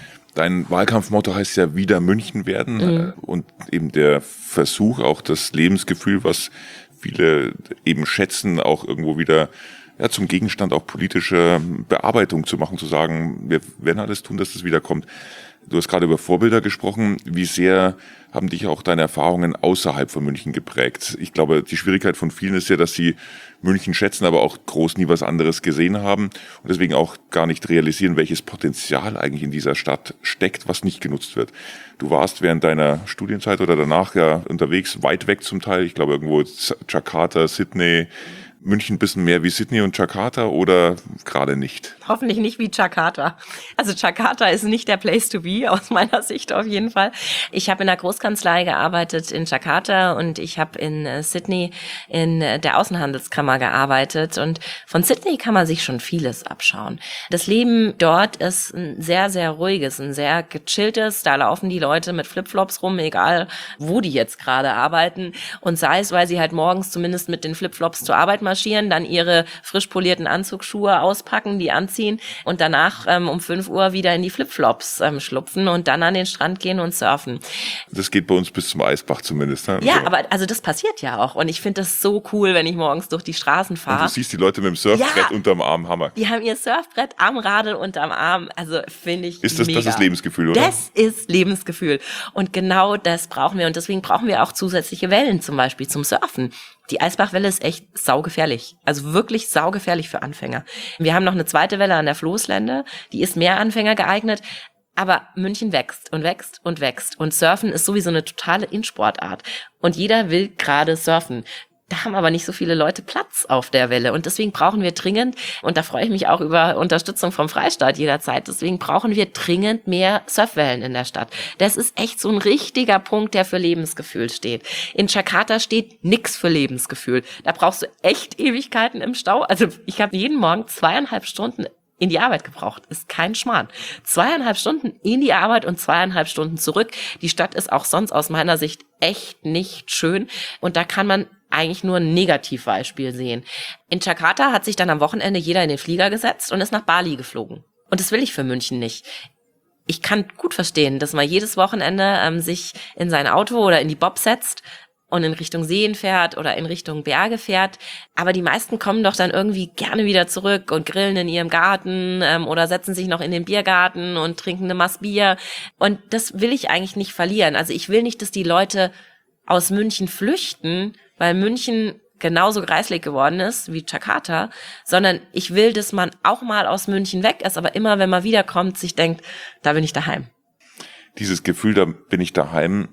Dein Wahlkampfmotto heißt ja wieder München werden mhm. und eben der Versuch, auch das Lebensgefühl, was viele eben schätzen, auch irgendwo wieder ja, zum Gegenstand auch politischer Bearbeitung zu machen, zu sagen, wir werden alles tun, dass das wiederkommt. Du hast gerade über Vorbilder gesprochen. Wie sehr haben dich auch deine Erfahrungen außerhalb von München geprägt? Ich glaube, die Schwierigkeit von vielen ist ja, dass sie München schätzen, aber auch groß nie was anderes gesehen haben und deswegen auch gar nicht realisieren, welches Potenzial eigentlich in dieser Stadt steckt, was nicht genutzt wird. Du warst während deiner Studienzeit oder danach ja unterwegs, weit weg zum Teil. Ich glaube irgendwo Jakarta, Sydney, München ein bisschen mehr wie Sydney und Jakarta oder gerade nicht? Hoffentlich nicht wie Jakarta. Also Jakarta ist nicht der Place to be, aus meiner Sicht auf jeden Fall. Ich habe in der Großkanzlei gearbeitet in Jakarta und ich habe in Sydney in der Außenhandelskammer gearbeitet. Und von Sydney kann man sich schon vieles abschauen. Das Leben dort ist ein sehr, sehr ruhiges, ein sehr gechilltes. Da laufen die Leute mit Flipflops rum, egal wo die jetzt gerade arbeiten. Und sei es, weil sie halt morgens zumindest mit den Flipflops zur Arbeit marschieren, dann ihre frisch polierten Anzugsschuhe auspacken, die anziehen und danach ähm, um fünf Uhr wieder in die Flipflops ähm, schlupfen und dann an den Strand gehen und surfen. Das geht bei uns bis zum Eisbach zumindest. Ne? Ja, so. Aber also das passiert ja auch und ich finde das so cool, wenn ich morgens durch die Straßen fahre. Und du siehst die Leute mit dem Surfbrett ja, unterm Arm, Hammer. Die haben ihr Surfbrett am Radl unterm Arm, also finde ich ist das, mega. Das ist Lebensgefühl, oder? Das ist Lebensgefühl und genau das brauchen wir und deswegen brauchen wir auch zusätzliche Wellen zum Beispiel zum Surfen. Die Eisbachwelle ist echt saugefährlich, also wirklich saugefährlich für Anfänger. Wir haben noch eine zweite Welle an der Floßlände, die ist mehr Anfänger geeignet, aber München wächst und wächst und wächst und Surfen ist sowieso eine totale In-Sportart und jeder will gerade surfen. Da haben aber nicht so viele Leute Platz auf der Welle und deswegen brauchen wir dringend, und da freue ich mich auch über Unterstützung vom Freistaat jederzeit, deswegen brauchen wir dringend mehr Surfwellen in der Stadt. Das ist echt so ein richtiger Punkt, der für Lebensgefühl steht. In Jakarta steht nix für Lebensgefühl. Da brauchst du echt Ewigkeiten im Stau. Also ich habe jeden Morgen zweieinhalb Stunden in die Arbeit gebraucht. Ist kein Schmarrn. Zweieinhalb Stunden in die Arbeit und zweieinhalb Stunden zurück. Die Stadt ist auch sonst aus meiner Sicht echt nicht schön und da kann man eigentlich nur ein Negativbeispiel sehen. In Jakarta hat sich dann am Wochenende jeder in den Flieger gesetzt und ist nach Bali geflogen. Und das will ich für München nicht. Ich kann gut verstehen, dass man jedes Wochenende ähm, sich in sein Auto oder in die Bob setzt und in Richtung Seen fährt oder in Richtung Berge fährt. Aber die meisten kommen doch dann irgendwie gerne wieder zurück und grillen in ihrem Garten ähm, oder setzen sich noch in den Biergarten und trinken eine Maß Bier. Und das will ich eigentlich nicht verlieren. Also ich will nicht, dass die Leute aus München flüchten, weil München genauso greislich geworden ist wie Jakarta, sondern ich will, dass man auch mal aus München weg ist, aber immer, wenn man wiederkommt, sich denkt, da bin ich daheim. Dieses Gefühl, da bin ich daheim,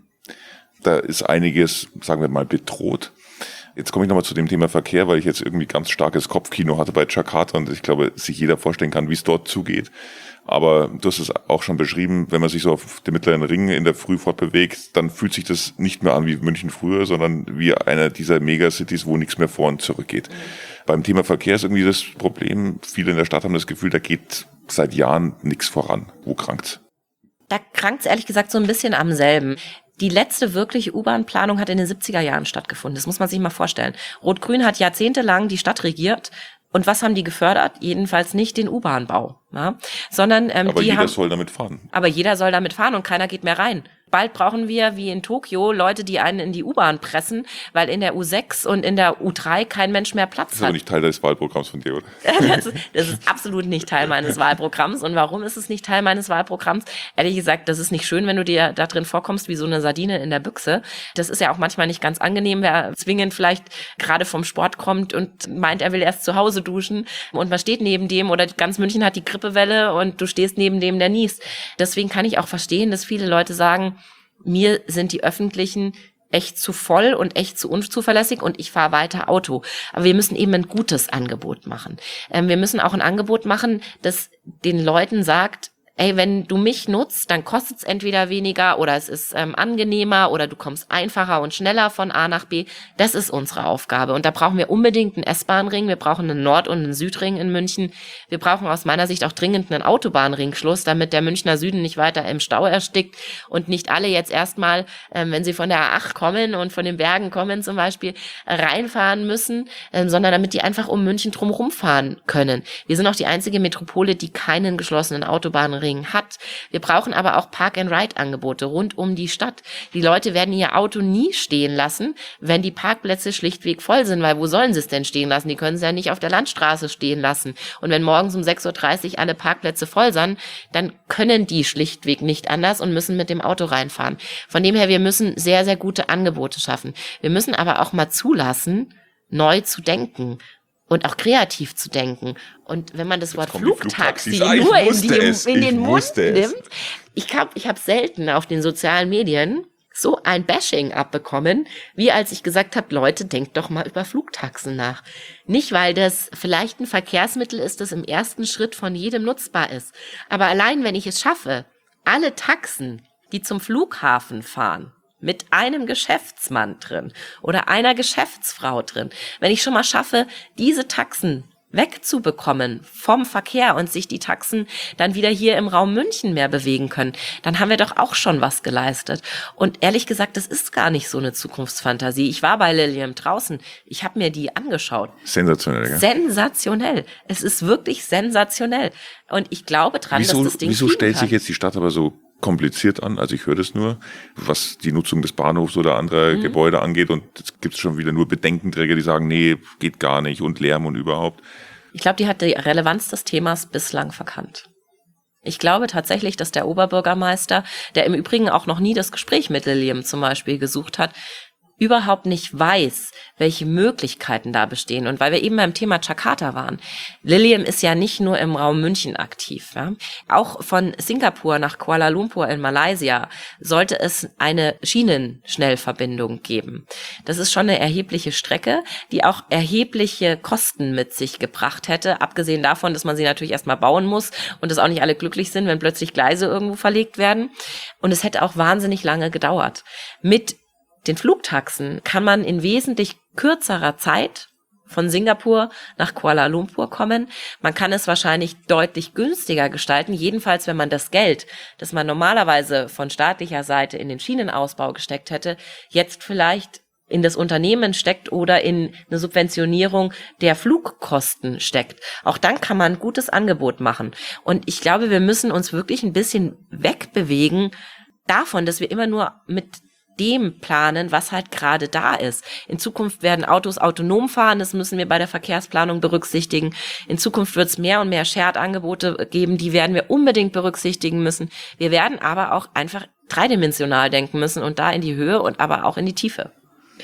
da ist einiges, sagen wir mal, bedroht. Jetzt komme ich nochmal zu dem Thema Verkehr, weil ich jetzt irgendwie ganz starkes Kopfkino hatte bei Jakarta und ich glaube, sich jeder vorstellen kann, wie es dort zugeht. Aber du hast es auch schon beschrieben, wenn man sich so auf dem mittleren Ring in der Früh fortbewegt, dann fühlt sich das nicht mehr an wie München früher, sondern wie einer dieser Megacities, wo nichts mehr vor und zurück geht. Mhm. Beim Thema Verkehr ist irgendwie das Problem, viele in der Stadt haben das Gefühl, da geht seit Jahren nichts voran. Wo krankt's? Da krankt's ehrlich gesagt so ein bisschen am selben. Die letzte wirkliche U-Bahn-Planung hat in den siebziger Jahren stattgefunden. Das muss man sich mal vorstellen. Rot-Grün hat jahrzehntelang die Stadt regiert. Und was haben die gefördert? Jedenfalls nicht den U-Bahn-Bau, ja? Sondern ähm, aber die jeder haben, soll damit fahren. Aber jeder soll damit fahren und keiner geht mehr rein. Bald brauchen wir, wie in Tokio, Leute, die einen in die U-Bahn pressen, weil in der U sechs und in der U drei kein Mensch mehr Platz hat. Das ist aber nicht Teil des Wahlprogramms von dir, oder? das, ist, das ist absolut nicht Teil meines Wahlprogramms. Und warum ist es nicht Teil meines Wahlprogramms? Ehrlich gesagt, das ist nicht schön, wenn du dir da drin vorkommst wie so eine Sardine in der Büchse. Das ist ja auch manchmal nicht ganz angenehm, wer zwingend vielleicht gerade vom Sport kommt und meint, er will erst zu Hause duschen und man steht neben dem oder ganz München hat die Grippewelle und du stehst neben dem, der niest. Deswegen kann ich auch verstehen, dass viele Leute sagen, mir sind die Öffentlichen echt zu voll und echt zu unzuverlässig und ich fahre weiter Auto. Aber wir müssen eben ein gutes Angebot machen. Ähm, wir müssen auch ein Angebot machen, das den Leuten sagt, ey, wenn du mich nutzt, dann kostet es entweder weniger oder es ist ähm, angenehmer oder du kommst einfacher und schneller von A nach B. Das ist unsere Aufgabe. Und da brauchen wir unbedingt einen S-Bahn-Ring, wir brauchen einen Nord- und einen Südring in München. Wir brauchen aus meiner Sicht auch dringend einen Autobahnringschluss, damit der Münchner Süden nicht weiter im Stau erstickt und nicht alle jetzt erstmal, ähm, wenn sie von der A acht kommen und von den Bergen kommen zum Beispiel, reinfahren müssen, ähm, sondern damit die einfach um München drumherum fahren können. Wir sind auch die einzige Metropole, die keinen geschlossenen Autobahnring hat. Wir brauchen aber auch Park-and-Ride-Angebote rund um die Stadt. Die Leute werden ihr Auto nie stehen lassen, wenn die Parkplätze schlichtweg voll sind, weil wo sollen sie es denn stehen lassen? Die können sie ja nicht auf der Landstraße stehen lassen. Und wenn morgens um sechs Uhr dreißig alle Parkplätze voll sind, dann können die schlichtweg nicht anders und müssen mit dem Auto reinfahren. Von dem her, wir müssen sehr, sehr gute Angebote schaffen. Wir müssen aber auch mal zulassen, neu zu denken. Und auch kreativ zu denken. Und wenn man das Wort Flugtaxi ah, nur in, die, es, in den Mund es. nimmt, ich habe ich hab selten auf den sozialen Medien so ein Bashing abbekommen, wie als ich gesagt habe, Leute, denkt doch mal über Flugtaxen nach. Nicht, weil das vielleicht ein Verkehrsmittel ist, das im ersten Schritt von jedem nutzbar ist. Aber allein, wenn ich es schaffe, alle Taxen, die zum Flughafen fahren, mit einem Geschäftsmann drin oder einer Geschäftsfrau drin. Wenn ich schon mal schaffe, diese Taxen wegzubekommen vom Verkehr und sich die Taxen dann wieder hier im Raum München mehr bewegen können, dann haben wir doch auch schon was geleistet. Und ehrlich gesagt, das ist gar nicht so eine Zukunftsfantasie. Ich war bei Lilium draußen, ich habe mir die angeschaut. Sensationell, gell? Sensationell. Es ist wirklich sensationell. Und ich glaube dran, wieso, dass das Ding Wieso stellt kann. sich jetzt die Stadt aber so kompliziert an, also ich höre das nur, was die Nutzung des Bahnhofs oder anderer mhm. Gebäude angeht und es gibt schon wieder nur Bedenkenträger, die sagen, nee, geht gar nicht und Lärm und überhaupt. Ich glaube, die hat die Relevanz des Themas bislang verkannt. Ich glaube tatsächlich, dass der Oberbürgermeister, der im Übrigen auch noch nie das Gespräch mit Lilium zum Beispiel gesucht hat, überhaupt nicht weiß, welche Möglichkeiten da bestehen. Und weil wir eben beim Thema Jakarta waren, Lilium ist ja nicht nur im Raum München aktiv. Ja? Auch von Singapur nach Kuala Lumpur in Malaysia sollte es eine Schienenschnellverbindung geben. Das ist schon eine erhebliche Strecke, die auch erhebliche Kosten mit sich gebracht hätte, abgesehen davon, dass man sie natürlich erstmal bauen muss und dass auch nicht alle glücklich sind, wenn plötzlich Gleise irgendwo verlegt werden. Und es hätte auch wahnsinnig lange gedauert. Mit den Flugtaxen kann man in wesentlich kürzerer Zeit von Singapur nach Kuala Lumpur kommen. Man kann es wahrscheinlich deutlich günstiger gestalten, jedenfalls wenn man das Geld, das man normalerweise von staatlicher Seite in den Schienenausbau gesteckt hätte, jetzt vielleicht in das Unternehmen steckt oder in eine Subventionierung der Flugkosten steckt. Auch dann kann man ein gutes Angebot machen. Und ich glaube, wir müssen uns wirklich ein bisschen wegbewegen davon, dass wir immer nur mit dem planen, was halt gerade da ist. In Zukunft werden Autos autonom fahren, das müssen wir bei der Verkehrsplanung berücksichtigen. In Zukunft wird es mehr und mehr Shared-Angebote geben, die werden wir unbedingt berücksichtigen müssen. Wir werden aber auch einfach dreidimensional denken müssen und da in die Höhe und aber auch in die Tiefe.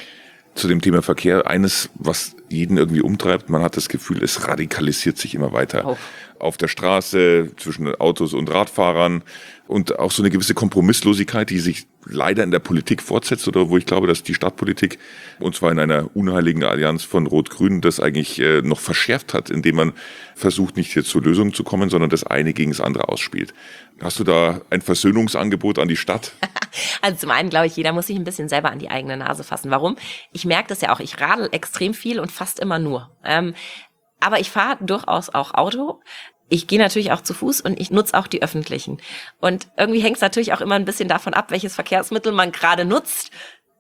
Zu dem Thema Verkehr, eines, was jeden irgendwie umtreibt, man hat das Gefühl, es radikalisiert sich immer weiter. Oh. Auf der Straße, zwischen Autos und Radfahrern und auch so eine gewisse Kompromisslosigkeit, die sich leider in der Politik fortsetzt oder wo ich glaube, dass die Stadtpolitik, und zwar in einer unheiligen Allianz von Rot-Grün, das eigentlich äh, noch verschärft hat, indem man versucht, nicht hier zu Lösungen zu kommen, sondern das eine gegen das andere ausspielt. Hast du da ein Versöhnungsangebot an die Stadt? Also zum einen glaube ich, jeder muss sich ein bisschen selber an die eigene Nase fassen. Warum? Ich merke das ja auch, ich radel extrem viel und fast immer nur. Ähm, aber ich fahre durchaus auch Auto. Ich gehe natürlich auch zu Fuß und ich nutze auch die öffentlichen. Und irgendwie hängt es natürlich auch immer ein bisschen davon ab, welches Verkehrsmittel man gerade nutzt.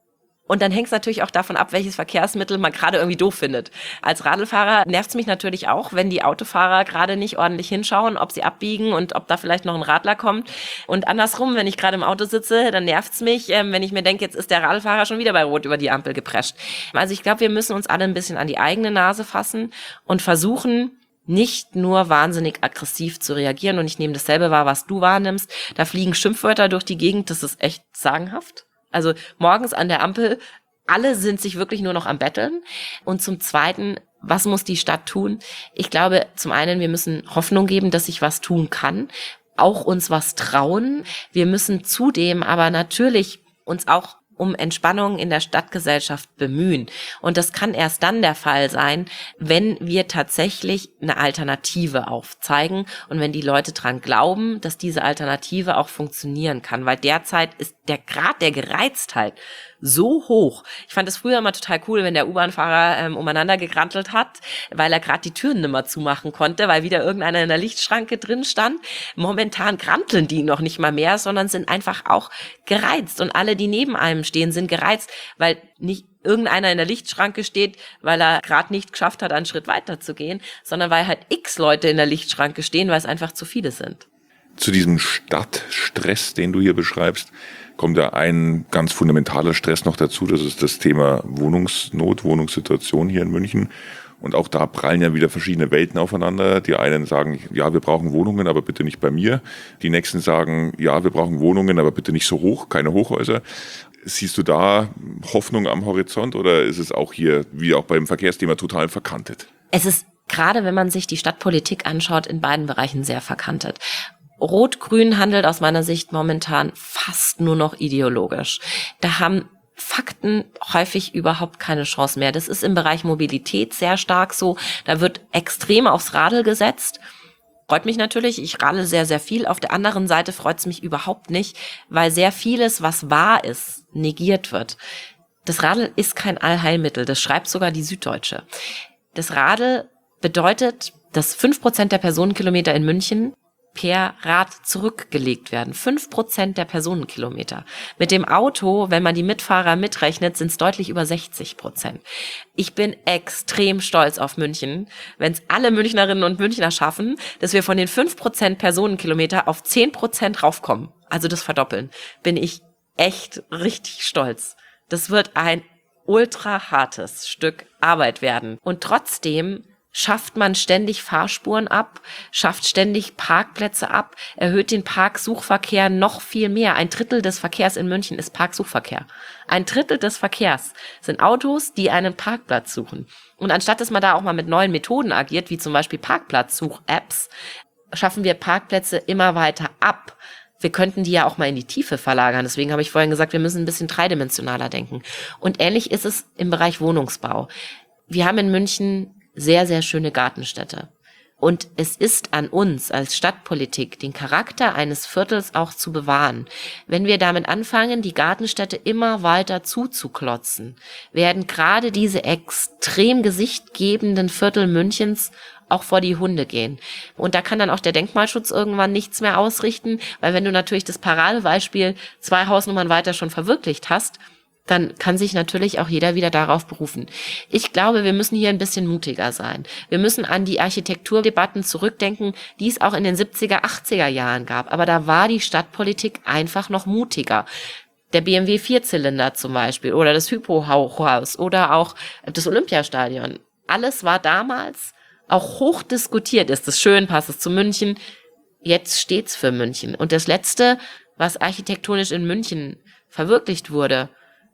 Und dann hängt es natürlich auch davon ab, welches Verkehrsmittel man gerade irgendwie doof findet. Als Radlfahrer nervt es mich natürlich auch, wenn die Autofahrer gerade nicht ordentlich hinschauen, ob sie abbiegen und ob da vielleicht noch ein Radler kommt. Und andersrum, wenn ich gerade im Auto sitze, dann nervt es mich, ähm, wenn ich mir denke, jetzt ist der Radlfahrer schon wieder bei Rot über die Ampel geprescht. Also ich glaube, wir müssen uns alle ein bisschen an die eigene Nase fassen und versuchen, nicht nur wahnsinnig aggressiv zu reagieren. Und ich nehme dasselbe wahr, was du wahrnimmst. Da fliegen Schimpfwörter durch die Gegend, das ist echt sagenhaft. Also morgens an der Ampel, alle sind sich wirklich nur noch am Betteln. Und zum Zweiten, was muss die Stadt tun? Ich glaube, zum einen, wir müssen Hoffnung geben, dass sich was tun kann, auch uns was trauen. Wir müssen zudem aber natürlich uns auch um Entspannung in der Stadtgesellschaft bemühen. Und das kann erst dann der Fall sein, wenn wir tatsächlich eine Alternative aufzeigen und wenn die Leute dran glauben, dass diese Alternative auch funktionieren kann. Weil derzeit ist der Grad der Gereiztheit so hoch. Ich fand es früher immer total cool, wenn der U-Bahn-Fahrer ähm, umeinander gegrantelt hat, weil er gerade die Türen nicht mehr zumachen konnte, weil wieder irgendeiner in der Lichtschranke drin stand. Momentan granteln die noch nicht mal mehr, sondern sind einfach auch gereizt. Und alle, die neben einem stehen, sind gereizt, weil nicht irgendeiner in der Lichtschranke steht, weil er gerade nicht geschafft hat, einen Schritt weiter zu gehen, sondern weil halt x Leute in der Lichtschranke stehen, weil es einfach zu viele sind. Zu diesem Stadtstress, den du hier beschreibst, kommt da ein ganz fundamentaler Stress noch dazu. Das ist das Thema Wohnungsnot, Wohnungssituation hier in München. Und auch da prallen ja wieder verschiedene Welten aufeinander. Die einen sagen, ja, wir brauchen Wohnungen, aber bitte nicht bei mir. Die nächsten sagen, ja, wir brauchen Wohnungen, aber bitte nicht so hoch, keine Hochhäuser. Siehst du da Hoffnung am Horizont oder ist es auch hier, wie auch beim Verkehrsthema, total verkantet? Es ist gerade, wenn man sich die Stadtpolitik anschaut, in beiden Bereichen sehr verkantet. Rot-Grün handelt aus meiner Sicht momentan fast nur noch ideologisch. Da haben Fakten häufig überhaupt keine Chance mehr. Das ist im Bereich Mobilität sehr stark so. Da wird extrem aufs Radl gesetzt. Freut mich natürlich, ich radle sehr, sehr viel. Auf der anderen Seite freut es mich überhaupt nicht, weil sehr vieles, was wahr ist, negiert wird. Das Radl ist kein Allheilmittel, das schreibt sogar die Süddeutsche. Das Radl bedeutet, dass fünf Prozent der Personenkilometer in München per Rad zurückgelegt werden. Fünf Prozent der Personenkilometer. Mit dem Auto, wenn man die Mitfahrer mitrechnet, sind es deutlich über sechzig Prozent. Ich bin extrem stolz auf München, wenn es alle Münchnerinnen und Münchner schaffen, dass wir von den fünf Prozent Personenkilometer auf zehn Prozent raufkommen. Also das Verdoppeln. Bin ich echt richtig stolz. Das wird ein ultra hartes Stück Arbeit werden. Und trotzdem schafft man ständig Fahrspuren ab, schafft ständig Parkplätze ab, erhöht den Parksuchverkehr noch viel mehr. Ein Drittel des Verkehrs in München ist Parksuchverkehr. Ein Drittel des Verkehrs sind Autos, die einen Parkplatz suchen. Und anstatt dass man da auch mal mit neuen Methoden agiert, wie zum Beispiel Parkplatzsuch-Apps, schaffen wir Parkplätze immer weiter ab. Wir könnten die ja auch mal in die Tiefe verlagern. Deswegen habe ich vorhin gesagt, wir müssen ein bisschen dreidimensionaler denken. Und ähnlich ist es im Bereich Wohnungsbau. Wir haben in München sehr, sehr schöne Gartenstädte. Und es ist an uns als Stadtpolitik, den Charakter eines Viertels auch zu bewahren. Wenn wir damit anfangen, die Gartenstädte immer weiter zuzuklotzen, werden gerade diese extrem gesichtgebenden Viertel Münchens auch vor die Hunde gehen. Und da kann dann auch der Denkmalschutz irgendwann nichts mehr ausrichten, weil wenn du natürlich das Paradebeispiel zwei Hausnummern weiter schon verwirklicht hast, dann kann sich natürlich auch jeder wieder darauf berufen. Ich glaube, wir müssen hier ein bisschen mutiger sein. Wir müssen an die Architekturdebatten zurückdenken, die es auch in den siebziger, achtziger Jahren gab. Aber da war die Stadtpolitik einfach noch mutiger. Der B M W Vierzylinder zum Beispiel oder das Hypo-Hochhaus oder auch das Olympiastadion. Alles war damals auch hoch diskutiert. Ist es schön, passt es zu München? Jetzt steht's für München. Und das Letzte, was architektonisch in München verwirklicht wurde,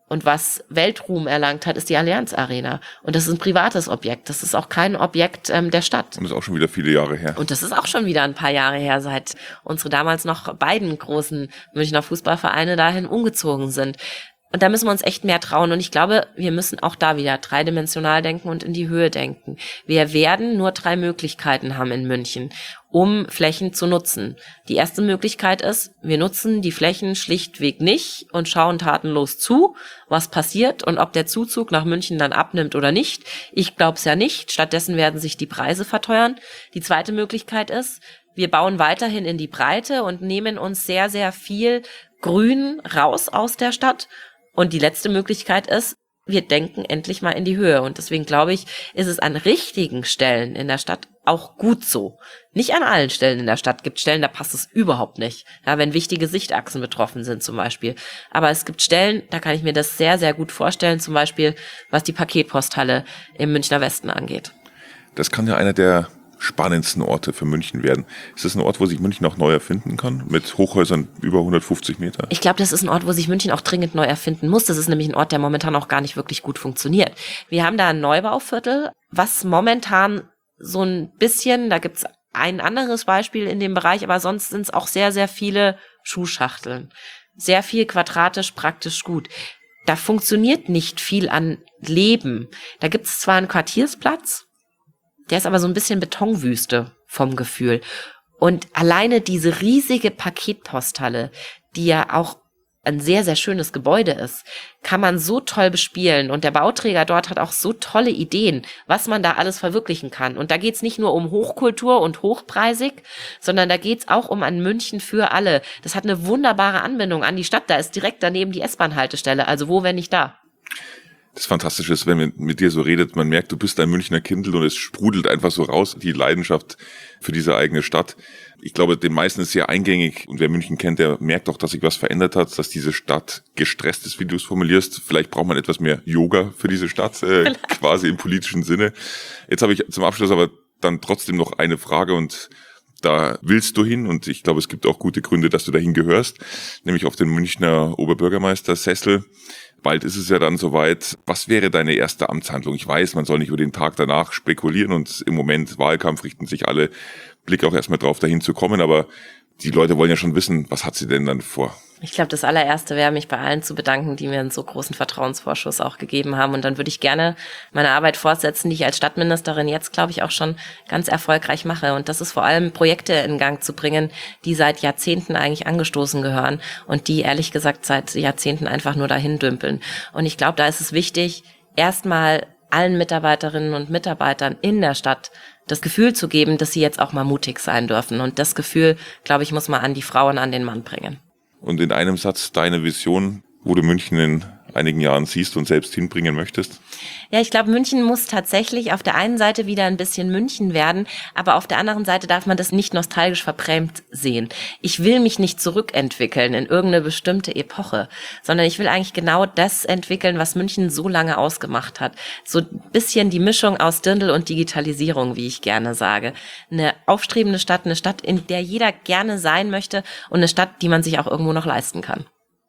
und was Weltruhm erlangt hat, ist die Allianz Arena. Und das ist ein privates Objekt. Das ist auch kein Objekt ähm, der Stadt. Und das ist auch schon wieder viele Jahre her. Und das ist auch schon wieder ein paar Jahre her, seit unsere damals noch beiden großen Münchner Fußballvereine dahin umgezogen sind. Und da müssen wir uns echt mehr trauen. Und ich glaube, wir müssen auch da wieder dreidimensional denken und in die Höhe denken. Wir werden nur drei Möglichkeiten haben in München, um Flächen zu nutzen. Die erste Möglichkeit ist, wir nutzen die Flächen schlichtweg nicht und schauen tatenlos zu, was passiert und ob der Zuzug nach München dann abnimmt oder nicht. Ich glaube es ja nicht. Stattdessen werden sich die Preise verteuern. Die zweite Möglichkeit ist, wir bauen weiterhin in die Breite und nehmen uns sehr, sehr viel Grün raus aus der Stadt. Und die letzte Möglichkeit ist, wir denken endlich mal in die Höhe. Und deswegen glaube ich, ist es an richtigen Stellen in der Stadt auch gut so. Nicht an allen Stellen in der Stadt. Es gibt Stellen, da passt es überhaupt nicht. Ja, wenn wichtige Sichtachsen betroffen sind zum Beispiel. Aber es gibt Stellen, da kann ich mir das sehr, sehr gut vorstellen. Zum Beispiel, was die Paketposthalle im Münchner Westen angeht. Das kann ja einer der spannendsten Orte für München werden. Ist das ein Ort, wo sich München auch neu erfinden kann? Mit Hochhäusern über hundertfünfzig Meter? Ich glaube, das ist ein Ort, wo sich München auch dringend neu erfinden muss. Das ist nämlich ein Ort, der momentan auch gar nicht wirklich gut funktioniert. Wir haben da ein Neubauviertel, was momentan so ein bisschen, da gibt's ein anderes Beispiel in dem Bereich, aber sonst sind es auch sehr, sehr viele Schuhschachteln. Sehr viel quadratisch, praktisch gut. Da funktioniert nicht viel an Leben. Da gibt's zwar einen Quartiersplatz, der ist aber so ein bisschen Betonwüste vom Gefühl. Und alleine diese riesige Paketposthalle, die ja auch ein sehr, sehr schönes Gebäude ist, kann man so toll bespielen. Und der Bauträger dort hat auch so tolle Ideen, was man da alles verwirklichen kann. Und da geht's nicht nur um Hochkultur und hochpreisig, sondern da geht's auch um ein München für alle. Das hat eine wunderbare Anbindung an die Stadt. Da ist direkt daneben die S-Bahn-Haltestelle. Also wo, wenn nicht da? Das Fantastische ist, wenn man mit dir so redet, man merkt, du bist ein Münchner Kindl und es sprudelt einfach so raus, die Leidenschaft für diese eigene Stadt. Ich glaube, den meisten ist sehr eingängig und wer München kennt, der merkt auch, dass sich was verändert hat, dass diese Stadt gestresst ist, wie du es formulierst. Vielleicht braucht man etwas mehr Yoga für diese Stadt, äh, quasi im politischen Sinne. Jetzt habe ich zum Abschluss aber dann trotzdem noch eine Frage und da willst du hin und ich glaube, es gibt auch gute Gründe, dass du dahin gehörst, nämlich auf den Münchner Oberbürgermeistersessel. Bald ist es ja dann soweit. Was wäre deine erste Amtshandlung? Ich weiß, man soll nicht über den Tag danach spekulieren und im Moment Wahlkampf richten sich alle Blick auch erstmal drauf, dahin zu kommen, aber die Leute wollen ja schon wissen, was hat sie denn dann vor? Ich glaube, das allererste wäre, mich bei allen zu bedanken, die mir einen so großen Vertrauensvorschuss auch gegeben haben. Und dann würde ich gerne meine Arbeit fortsetzen, die ich als Stadtministerin jetzt, glaube ich, auch schon ganz erfolgreich mache. Und das ist vor allem, Projekte in Gang zu bringen, die seit Jahrzehnten eigentlich angestoßen gehören und die, ehrlich gesagt, seit Jahrzehnten einfach nur dahin dümpeln. Und ich glaube, da ist es wichtig, erstmal allen Mitarbeiterinnen und Mitarbeitern in der Stadt das Gefühl zu geben, dass sie jetzt auch mal mutig sein dürfen. Und das Gefühl, glaube ich, muss man an die Frauen, an den Mann bringen. Und in einem Satz deine Vision, wo du München in einigen Jahren siehst und selbst hinbringen möchtest? Ja, ich glaube, München muss tatsächlich auf der einen Seite wieder ein bisschen München werden, aber auf der anderen Seite darf man das nicht nostalgisch verbrämt sehen. Ich will mich nicht zurückentwickeln in irgendeine bestimmte Epoche, sondern ich will eigentlich genau das entwickeln, was München so lange ausgemacht hat. So ein bisschen die Mischung aus Dirndl und Digitalisierung, wie ich gerne sage. Eine aufstrebende Stadt, eine Stadt, in der jeder gerne sein möchte und eine Stadt, die man sich auch irgendwo noch leisten kann.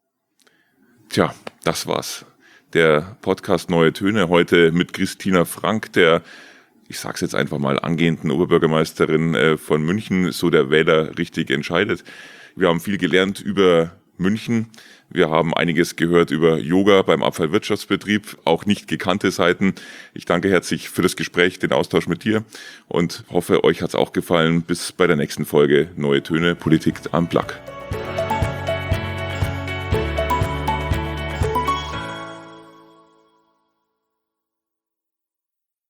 Tja, das war's. Der Podcast Neue Töne heute mit Christina Frank, der, ich sag's jetzt einfach mal, angehenden Oberbürgermeisterin von München, so der Wähler richtig entscheidet. Wir haben viel gelernt über München. Wir haben einiges gehört über Yoga beim Abfallwirtschaftsbetrieb, auch nicht gekannte Seiten. Ich danke herzlich für das Gespräch, den Austausch mit dir und hoffe, euch hat's auch gefallen. Bis bei der nächsten Folge Neue Töne, Politik am Plug.